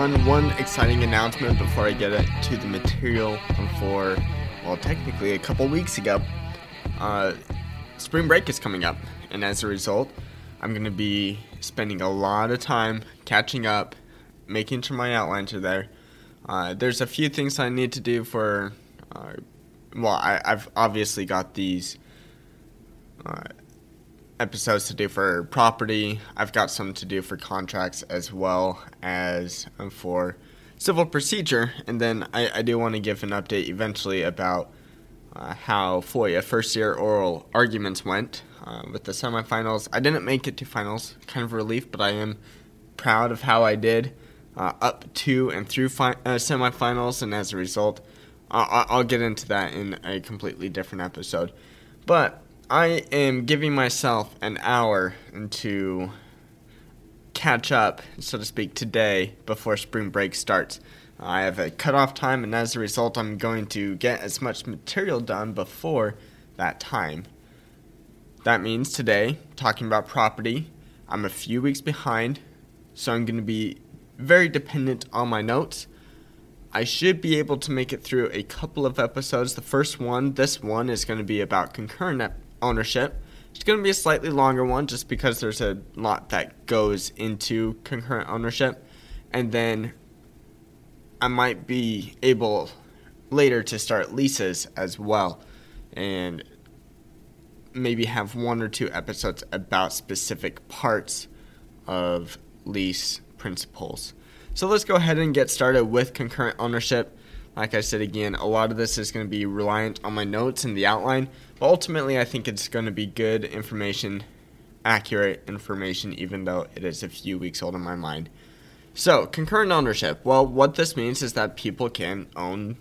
everyone. One exciting announcement before I get to the material for, technically a couple weeks ago. Spring break is coming up, and as a result, I'm going to be spending a lot of time catching up, making sure my outlines are there. There's a few things I need to do for, I've obviously got these episodes to do for property. I've got some to do for contracts as well as for civil procedure. And then I do want to give an update eventually about how FOIA first year oral arguments went with the semifinals. I didn't make it to finals, kind of a relief, but I am proud of how I did up to and through semifinals. And as a result, I'll get into that in a completely different episode. But I am giving myself an hour to catch up, so to speak, today before spring break starts. I have a cutoff time, and as a result, I'm going to get as much material done before that time. That means today, talking about property, I'm a few weeks behind, so I'm going to be very dependent on my notes. I should be able to make it through a couple of episodes. This one is going to be about concurrent ownership. It's going to be a slightly longer one just because there's a lot that goes into concurrent ownership. And then I might be able later to start leases as well and maybe have one or two episodes about specific parts of lease principles. So let's go ahead and get started with concurrent ownership. Like I said again, a lot of this is going to be reliant on my notes and the outline, but ultimately I think it's going to be good information, accurate information, even though it is a few weeks old in my mind. So, concurrent ownership. Well, what this means is that people can own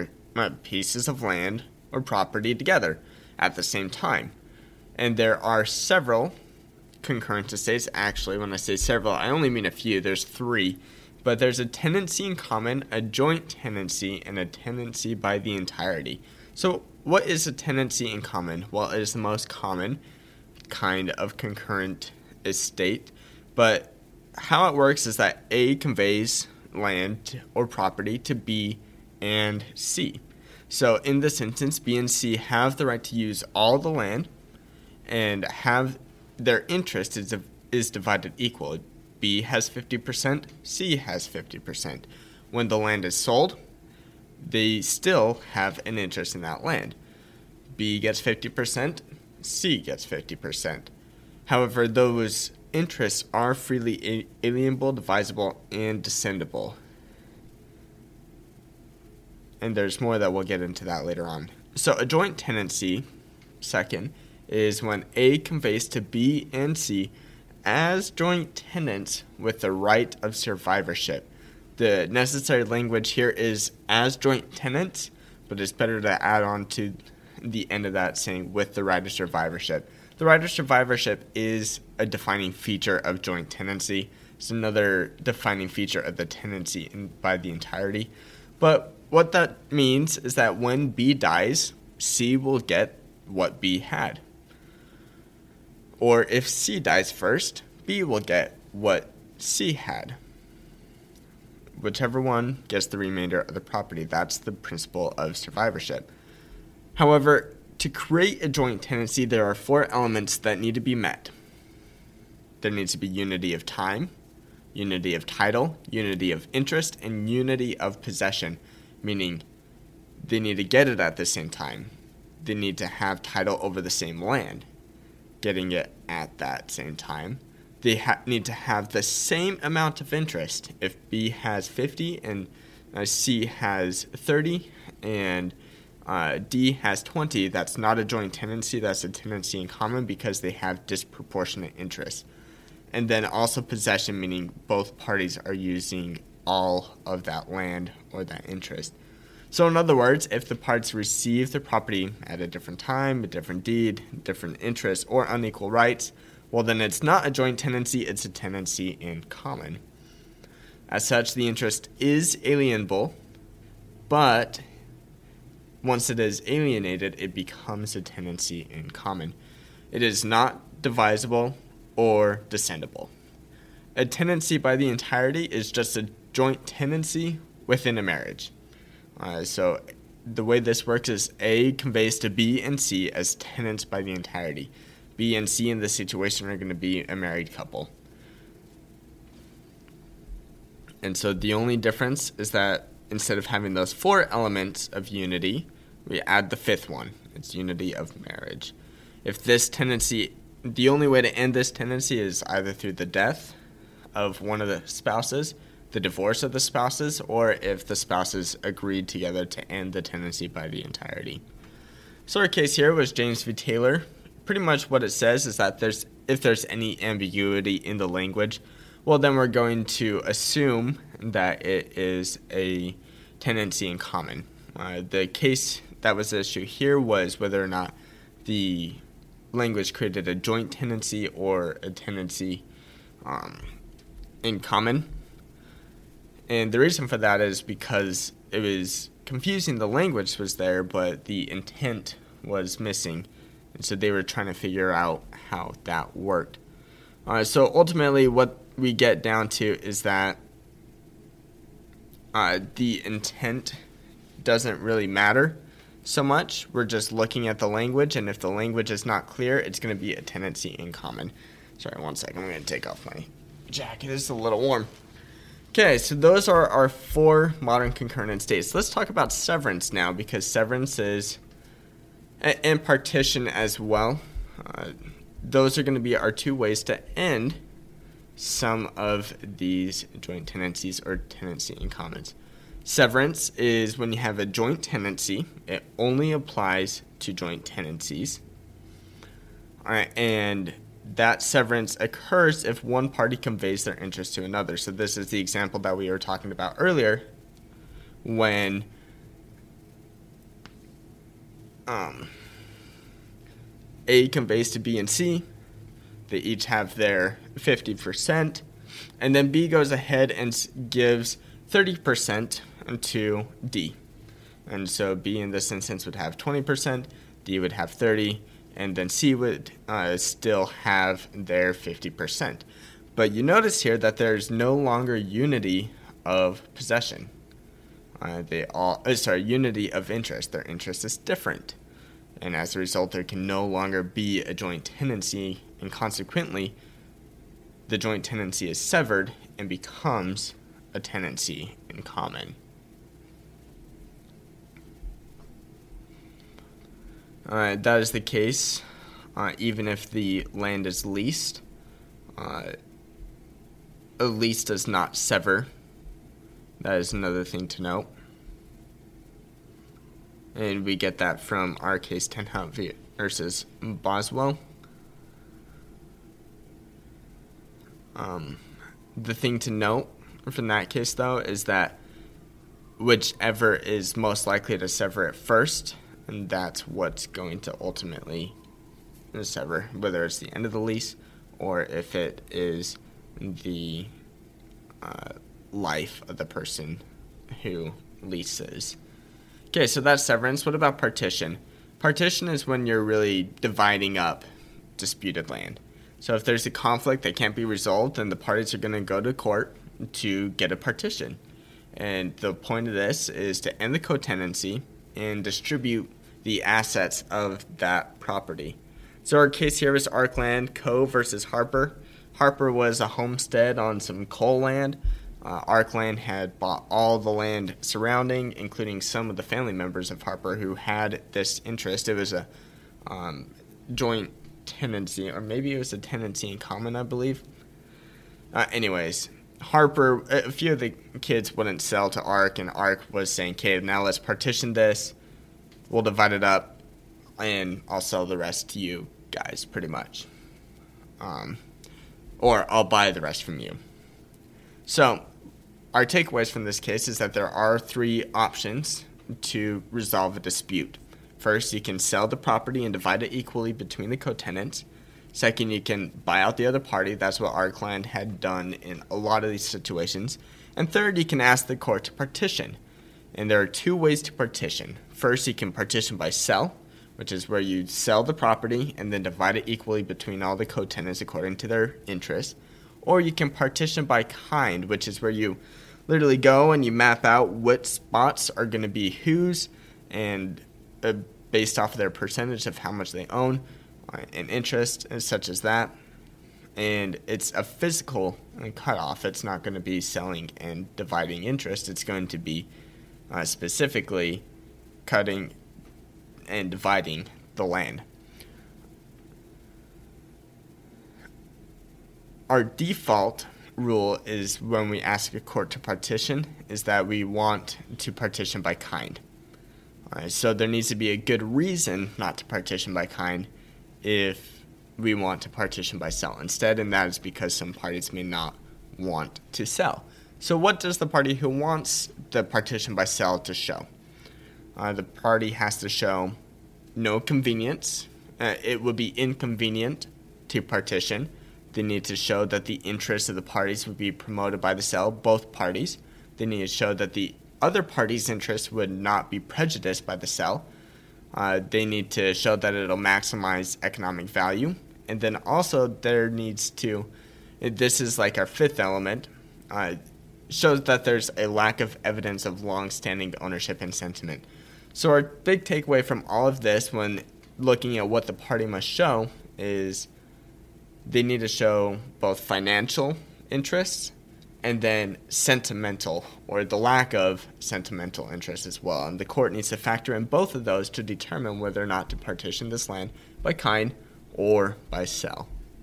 pieces of land or property together at the same time. And there are several concurrent estates. Actually, when I say several, I only mean a few. There's 3. But there's a tenancy in common, a joint tenancy, and a tenancy by the entirety. So what is a tenancy in common? Well, it is the most common kind of concurrent estate. But how it works is that A conveys land or property to B and C. So in this instance, B and C have the right to use all the land and have their interest is divided equal. B has 50%, C has 50%. When the land is sold, they still have an interest in that land. B gets 50%, C gets 50%. However, those interests are freely alienable, divisible, and descendable. And there's more that we'll get into that later on. So a joint tenancy, second, is when A conveys to B and C as joint tenants with the right of survivorship. The necessary language here is as joint tenants, but it's better to add on to the end of that saying with the right of survivorship. The right of survivorship is a defining feature of joint tenancy. It's another defining feature of the tenancy by the entirety. But what that means is that when B dies, C will get what B had. Or if C dies first, B will get what C had. Whichever one gets the remainder of the property. That's the principle of survivorship. However, to create a joint tenancy, there are 4 elements that need to be met. There needs to be unity of time, unity of title, unity of interest, and unity of possession, meaning they need to get it at the same time. They need to have title over the same land, getting it at that same time. They need to have the same amount of interest. If B has 50 and C has 30 and D has 20, that's not a joint tenancy, that's a tenancy in common because they have disproportionate interest. And then also possession, meaning both parties are using all of that land or that interest. So in other words, if the parties receive the property at a different time, a different deed, different interests, or unequal rights, well then it's not a joint tenancy, it's a tenancy in common. As such, the interest is alienable, but once it is alienated, it becomes a tenancy in common. It is not divisible or descendable. A tenancy by the entirety is just a joint tenancy within a marriage. So the way this works is A conveys to B and C as tenants by the entirety. B and C in this situation are going to be a married couple. And so the only difference is that instead of having those 4 elements of unity, we add the 5th one. It's unity of marriage. If this tenancy, the only way to end this tenancy is either through the death of one of the spouses, the divorce of the spouses, or if the spouses agreed together to end the tenancy by the entirety. So our case here was James v. Taylor. Pretty much what it says is that if there's any ambiguity in the language, well, then we're going to assume that it is a tenancy in common. The case that was the issue here was whether or not the language created a joint tenancy or a tenancy in common. And the reason for that is because it was confusing. The language was there, but the intent was missing. And so they were trying to figure out how that worked. So ultimately what we get down to is that the intent doesn't really matter so much. We're just looking at the language, and if the language is not clear, it's going to be a tenancy in common. Sorry, one second. I'm going to take off my jacket. It's a little warm. Okay, so those are our 4 modern concurrent states. Let's talk about severance now, because severance is, and partition as well. Those are going to be our 2 ways to end some of these joint tenancies or tenancy in commons. Severance is when you have a joint tenancy. It only applies to joint tenancies. All right, and that severance occurs if one party conveys their interest to another. So this is the example that we were talking about earlier when A conveys to B and C. They each have their 50%, and then B goes ahead and gives 30% to D. And so B in this instance would have 20%, D would have 30%, and then C would still have their 50%. But you notice here that there's no longer unity of possession. Unity of interest. Their interest is different. And as a result, there can no longer be a joint tenancy, and consequently, the joint tenancy is severed and becomes a tenancy in common. That is the case, even if the land is leased. A lease does not sever. That is another thing to note. And we get that from our case, Tenhout versus Boswell. The thing to note from that case, though, is that whichever is most likely to sever it first, and that's what's going to ultimately sever, whether it's the end of the lease or if it is the life of the person who leases. Okay, so that's severance. What about partition? Partition is when you're really dividing up disputed land. So if there's a conflict that can't be resolved, then the parties are going to go to court to get a partition. And the point of this is to end the co-tenancy and distribute the assets of that property. So our case here is Arkland Co. versus Harper. Harper was a homestead on some coal land. Arkland had bought all the land surrounding, including some of the family members of Harper who had this interest. It was a joint tenancy, or maybe it was a tenancy in common, I believe. Anyways, Harper, a few of the kids wouldn't sell to Ark, and Ark was saying, okay, now let's partition this. We'll divide it up, and I'll sell the rest to you guys, pretty much. Or I'll buy the rest from you. So, our takeaways from this case is that there are 3 options to resolve a dispute. First, you can sell the property and divide it equally between the co-tenants. Second, you can buy out the other party. That's what Arkland had done in a lot of these situations. And third, you can ask the court to partition. And there are 2 ways to partition. First, you can partition by sell, which is where you sell the property and then divide it equally between all the co-tenants according to their interests. Or you can partition by kind, which is where you literally go and you map out what spots are going to be whose, and based off of their percentage of how much they own and interest and such as that. And it's a physical cutoff. It's not going to be selling and dividing interest. It's going to be specifically cutting and dividing the land. Our default rule is when we ask a court to partition is that we want to partition by kind. So there needs to be a good reason not to partition by kind if we want to partition by sell instead, and that is because some parties may not want to sell. So what does the party who wants the partition by sell to show? The party has to show no convenience. It would be inconvenient to partition. They need to show that the interests of the parties would be promoted by the sale, both parties. They need to show that the other party's interests would not be prejudiced by the sale. They need to show that it'll maximize economic value. And then also there needs to, this is like our fifth element, shows that there's a lack of evidence of long-standing ownership and sentiment. So our big takeaway from all of this when looking at what the party must show is they need to show both financial interests and then sentimental, or the lack of sentimental interest as well. And the court needs to factor in both of those to determine whether or not to partition this land by kind or by sell.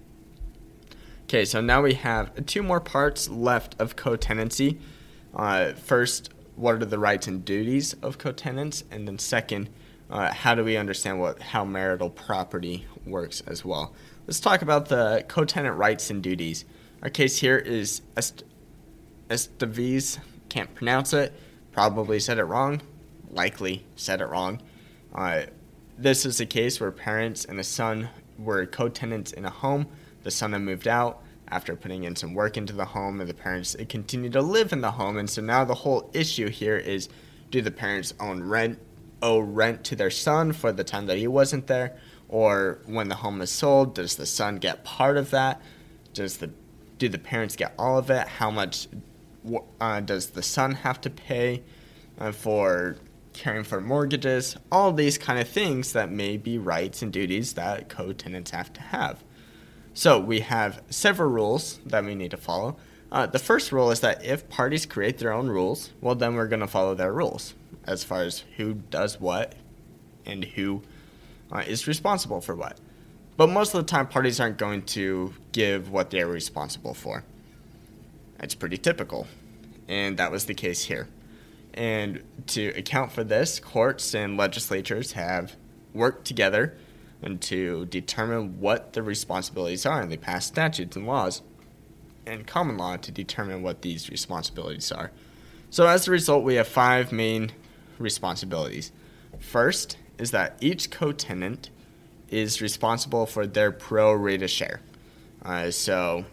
Okay, so now we have two more parts left of co-tenancy. First, what are the rights and duties of co-tenants? And then second, how do we understand how marital property works as well? Let's talk about the co-tenant rights and duties. Our case here is Esteves, can't pronounce it, probably said it wrong, likely said it wrong. This is a case where parents and a son were co-tenants in a home. The son had moved out after putting in some work into the home, and the parents continued to live in the home. And so now the whole issue here is, do the parents owe rent to their son for the time that he wasn't there? Or when the home is sold, does the son get part of that? Do the parents get all of it? How much does the son have to pay for caring for mortgages? All these kind of things that may be rights and duties that co-tenants have to have. So we have several rules that we need to follow. The first rule is that if parties create their own rules, well, then we're going to follow their rules as far as who does what and who is responsible for what. But most of the time, parties aren't going to give what they're responsible for. It's pretty typical, and that was the case here. And to account for this, courts and legislatures have worked together and to determine what the responsibilities are, and they pass statutes and laws and common law to determine what these responsibilities are. So as a result, we have 5 main responsibilities. First is that each co-tenant is responsible for their pro rata share. So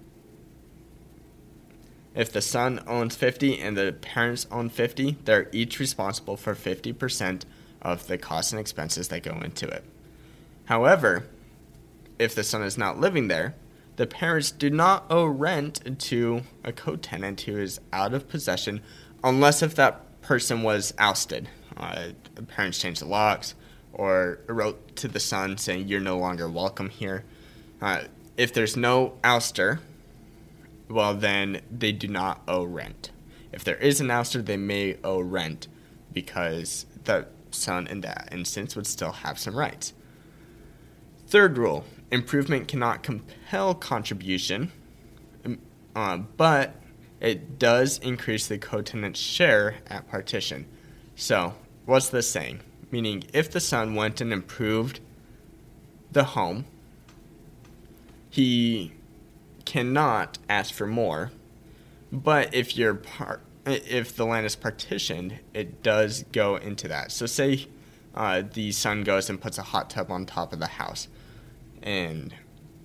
if the son owns 50 and the parents own 50, they're each responsible for 50% of the costs and expenses that go into it. However, if the son is not living there, the parents do not owe rent to a co-tenant who is out of possession unless if that person was ousted. The parents changed the locks or wrote to the son saying you're no longer welcome here. If there's no ouster, well, then they do not owe rent. If there is an ouster, they may owe rent because the son in that instance would still have some rights. Third rule, improvement cannot compel contribution, but it does increase the co-tenant's share at partition. So, what's this saying? Meaning, if the son went and improved the home, he cannot ask for more, but if the land is partitioned, it does go into that. So say the son goes and puts a hot tub on top of the house, and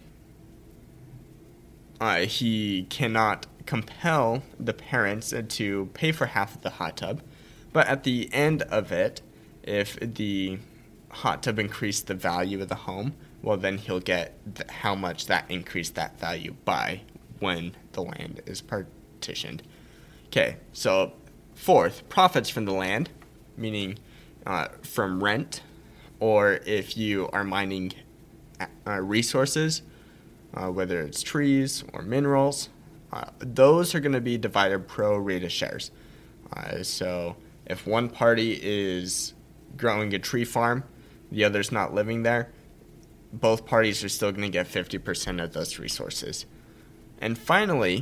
he cannot compel the parents to pay for half of the hot tub, but at the end of it, if the hot tub increased the value of the home, well, then he'll get how much that increased that value by when the land is partitioned. Okay, so fourth, profits from the land, meaning from rent, or if you are mining resources, whether it's trees or minerals, those are going to be divided pro rata shares. So if one party is growing a tree farm, the other's not living there, both parties are still going to get 50% of those resources. And finally,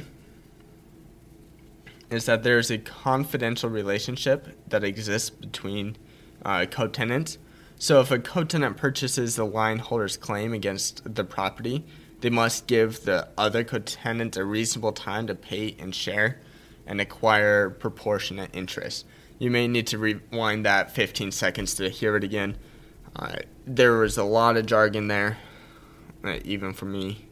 is that there's a confidential relationship that exists between co-tenants. So if a co-tenant purchases the line holder's claim against the property, they must give the other co-tenant a reasonable time to pay and share and acquire proportionate interest. You may need to rewind that 15 seconds to hear it again. There was a lot of jargon there, even for me.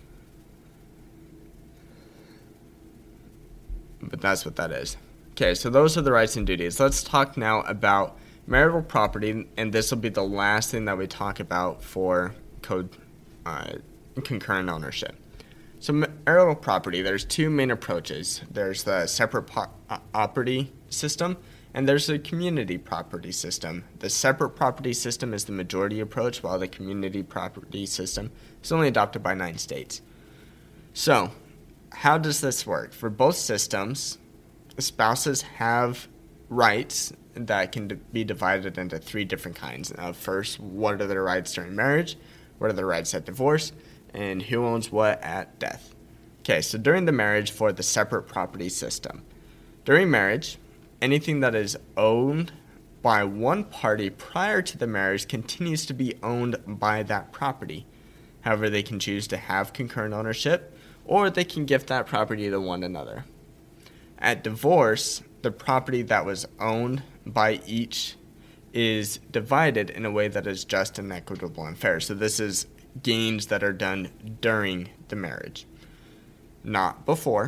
But that's what that is. Okay, so those are the rights and duties. Let's talk now about marital property, and this will be the last thing that we talk about for concurrent ownership. So marital property, there's two main approaches. There's the separate property system, and there's a community property system. The separate property system is the majority approach, while the community property system is only adopted by 9 states. So, how does this work? For both systems, spouses have rights that can be divided into 3 different kinds. First, what are their rights during marriage? What are their rights at divorce? And who owns what at death? Okay, so during the marriage for the separate property system. During marriage, anything that is owned by one party prior to the marriage continues to be owned by that property. However, they can choose to have concurrent ownership, or they can gift that property to one another. At divorce, the property that was owned by each is divided in a way that is just and equitable and fair. So this is gains that are done during the marriage, not before.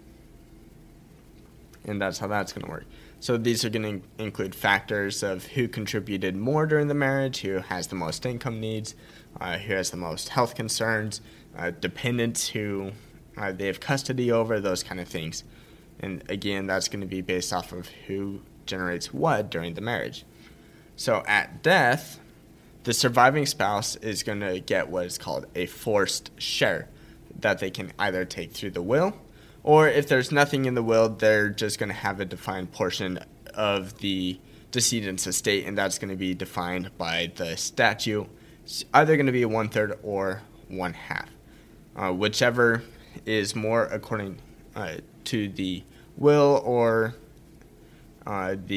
And that's how that's going to work. So these are going to include factors of who contributed more during the marriage, who has the most income needs, who has the most health concerns, dependents who they have custody over, those kind of things. And again, that's going to be based off of who generates what during the marriage. So at death, the surviving spouse is going to get what is called a forced share that they can either take through the will, or if there's nothing in the will, they're just going to have a defined portion of the decedent's estate, and that's going to be defined by the statute. It's either going to be 1/3 or 1/2, whichever is more according to the will or let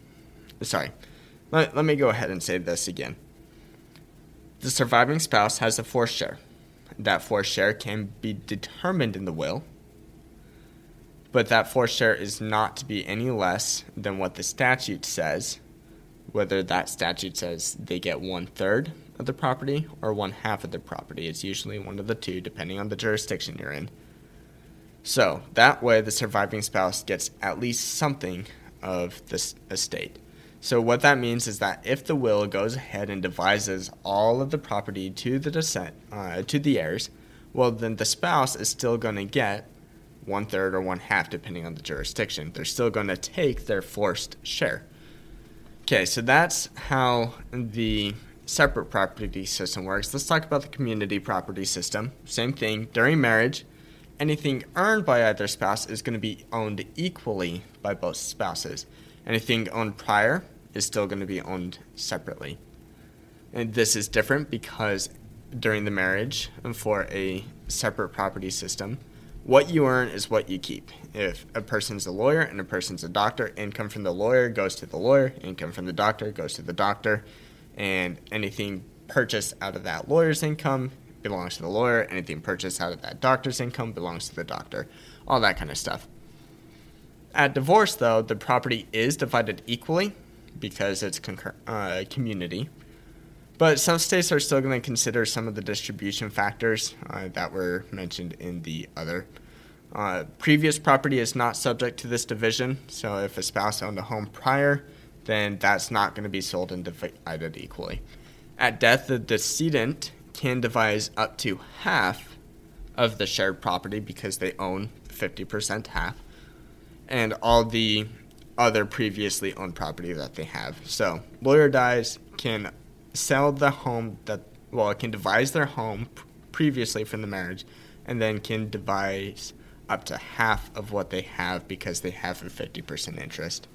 me go ahead and say this again. The surviving spouse has a forced share. That forced share can be determined in the will, but that forced share is not to be any less than what the statute says, whether that statute says they get 1/3 of the property or 1/2 of the property. It's usually one of the two, depending on the jurisdiction you're in. So that way the surviving spouse gets at least something of this estate. So what that means is that if the will goes ahead and divides all of the property to the heirs, well, then the spouse is still going to get 1/3 or 1/2, depending on the jurisdiction. They're still going to take their forced share. Okay, so that's how the separate property system works. Let's talk about the community property system. Same thing. During marriage, anything earned by either spouse is going to be owned equally by both spouses. Anything owned prior is still going to be owned separately. And this is different because during the marriage, for a separate property system, what you earn is what you keep. If a person's a lawyer and a person's a doctor, income from the lawyer goes to the lawyer, income from the doctor goes to the doctor, and anything purchased out of that lawyer's income belongs to the lawyer, anything purchased out of that doctor's income belongs to the doctor, all that kind of stuff. At divorce, though, the property is divided equally because it's community. But some states are still going to consider some of the distribution factors that were mentioned in the other. Previous property is not subject to this division, so if a spouse owned a home prior, then that's not going to be sold and divided equally. At death, the decedent can devise up to half of the shared property because they own 50% half. and all the other previously owned property that they have. So, lawyer dies, can sell the home it can devise their home previously from the marriage, and then can devise up to half of what they have because they have a 50% interest.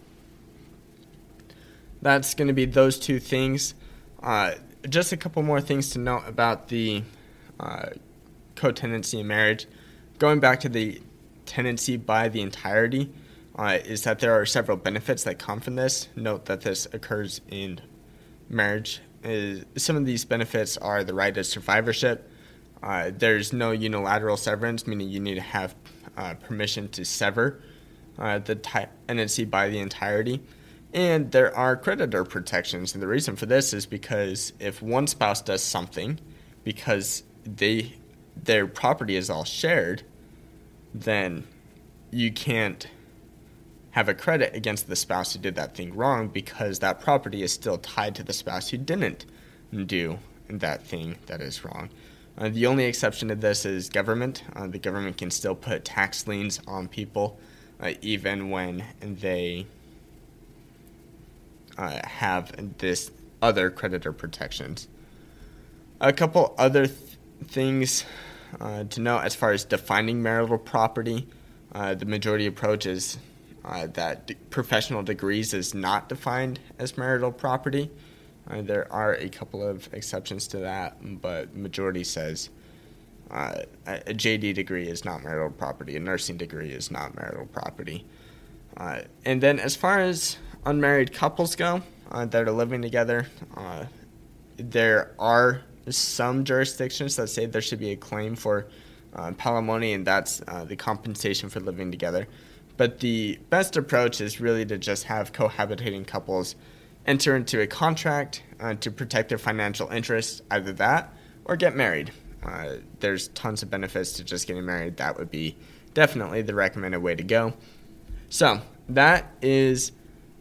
That's going to be those two things. Just a couple more things to note about the co-tenancy in marriage. Going back to the tenancy by the entirety, is that there are several benefits that come from this. Note that this occurs in marriage. Some of these benefits are the right of survivorship. There's no unilateral severance, meaning you need to have permission to sever the tenancy by the entirety. And there are creditor protections. And the reason for this is because if one spouse does something because their property is all shared, then you can't have a credit against the spouse who did that thing wrong because that property is still tied to the spouse who didn't do that thing that is wrong. The only exception to this is government. The government can still put tax liens on people even when they have this other creditor protections. A couple other things to note as far as defining marital property. The majority approach is that professional degrees is not defined as marital property. There are a couple of exceptions to that, but majority says a JD degree is not marital property, a nursing degree is not marital property. And then as far as unmarried couples go that are living together, there are some jurisdictions that say there should be a claim for palimony, and that's the compensation for living together. But the best approach is really to just have cohabitating couples enter into a contract to protect their financial interests, either that or get married. There's tons of benefits to just getting married. That would be definitely the recommended way to go. So that is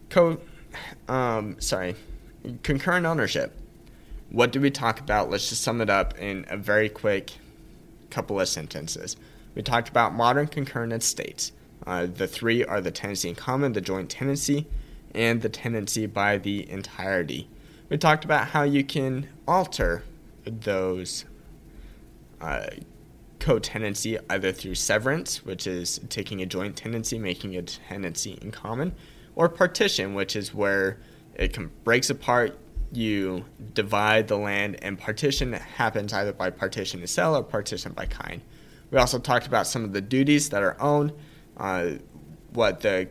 concurrent ownership. What do we talk about? Let's just sum it up in a very quick couple of sentences. We talked about modern concurrent estates. The three are the tenancy in common, the joint tenancy, and the tenancy by the entirety. We talked about how you can alter those co-tenancy either through severance, which is taking a joint tenancy, making a tenancy in common, or partition, which is where it breaks apart, you divide the land, and partition happens either by partition to sell or partition by kind. We also talked about some of the duties that are owned, what the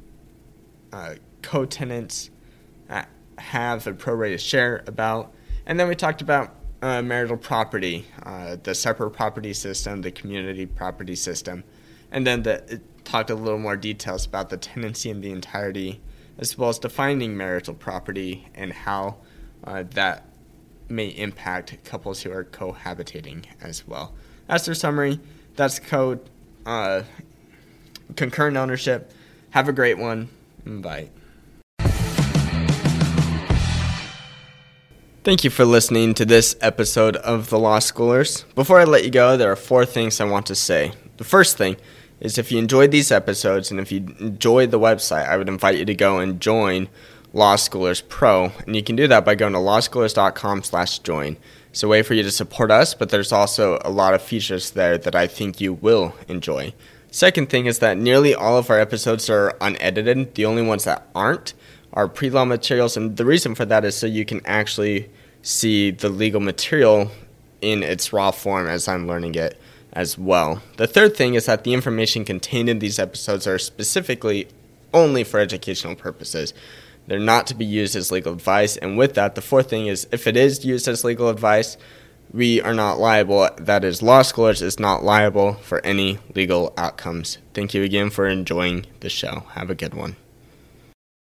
co-tenants have a prorated share about, and then we talked about marital property, the separate property system, the community property system, and then it talked a little more details about the tenancy in the entirety, as well as defining marital property and how that may impact couples who are cohabitating as well. As their summary, that's concurrent ownership. Have a great one. Bye. Thank you for listening to this episode of The Law Schoolers. Before I let you go, there are 4 things I want to say. The first thing is if you enjoyed these episodes and if you enjoyed the website, I would invite you to go and join Law Schoolers Pro. And you can do that by going to lawschoolers.com/join. It's a way for you to support us, but there's also a lot of features there that I think you will enjoy. Second thing is that nearly all of our episodes are unedited. The only ones that aren't are pre-law materials, and the reason for that is so you can actually see the legal material in its raw form as I'm learning it as well. The third thing is that the information contained in these episodes are specifically only for educational purposes. They're not to be used as legal advice, and with that, the fourth thing is if it is used as legal advice, we are not liable. That is, Law Schoolers is not liable for any legal outcomes. Thank you again for enjoying the show. Have a good one.